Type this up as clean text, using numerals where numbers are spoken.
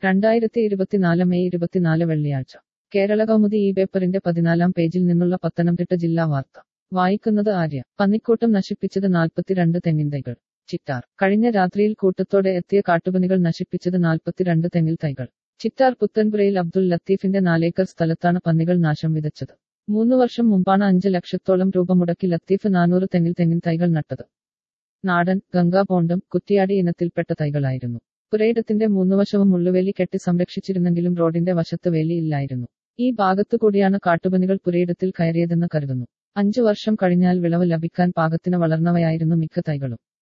May 24 വെള്ളിയാഴ്ച കേരള കൗമുദി ഈ പേപ്പറിന്റെ 14-ാം പേജിൽ നിന്നുള്ള പത്തനംതിട്ട ജില്ലാ വാർത്ത വായിക്കുന്നത് ആര്യ. പന്നിക്കൂട്ടം നശിപ്പിച്ചത് 42 തെങ്ങിൻ തൈകൾ. ചിറ്റാർ. കഴിഞ്ഞ രാത്രിയിൽ കൂട്ടത്തോടെ എത്തിയ കാട്ടുപന്നികൾ നശിപ്പിച്ചത് 42 തെങ്ങിൻ തൈകൾ. ചിറ്റാർ പുത്തൻപുരയിൽ അബ്ദുൽ ലത്തീഫിന്റെ 4 ഏക്കർ സ്ഥലത്താണ് പന്നികൾ നാശം വിതച്ചത്. 3 വർഷം മുമ്പാണ് 5 ലക്ഷത്തോളം രൂപ മുടക്കി ലത്തീഫ് 400 തെങ്ങിൻ തൈകൾ നട്ടത്. നാടൻ, ഗംഗാപോണ്ടും, കുറ്റിയാടി ഇനത്തിൽപ്പെട്ട തൈകളായിരുന്നു. പുരയിടത്തിന്റെ 3 വശവും മുള്ളുവേലി കെട്ടി സംരക്ഷിച്ചിരുന്നെങ്കിലും റോഡിന്റെ വശത്ത് വേലി ഇല്ലായിരുന്നു. ഈ ഭാഗത്തുകൂടിയാണ് കാട്ടുപന്നികൾ പുരയിടത്തിൽ കയറിയതെന്ന് കരുതുന്നു. 5 വർഷം കഴിഞ്ഞാൽ വിളവ് ലഭിക്കാൻ പാകത്തിന് വളർന്നവയായിരുന്നു മിക്ക തൈകളും.